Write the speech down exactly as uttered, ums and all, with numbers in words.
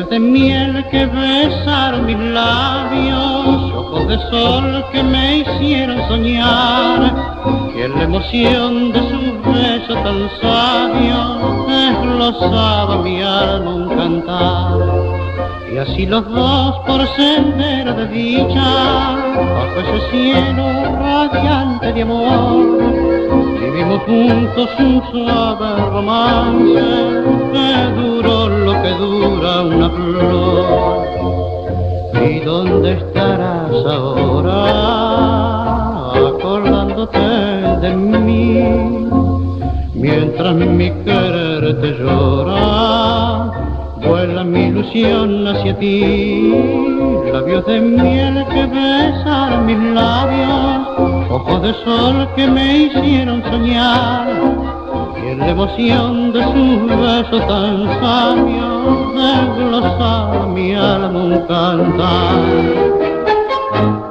labios de miel que besaron mis labios, ojos de sol que me hicieron soñar, y en la emoción de sus besos tan sabios desglosaba mi alma un cantar. Y así los dos por sendero de dicha, bajo ese cielo radiante de amor, vivimos juntos un suave romance que duró lo que dura una flor. ¿Y dónde estarás ahora, acordándote de mí? Mientras mi querer te llora, vuela mi ilusión hacia ti. Labios de miel que besaron mis labios, ojos de sol que me hicieron soñar, y en la emoción de sus besos tan sabios desglosaba mi alma un cantar.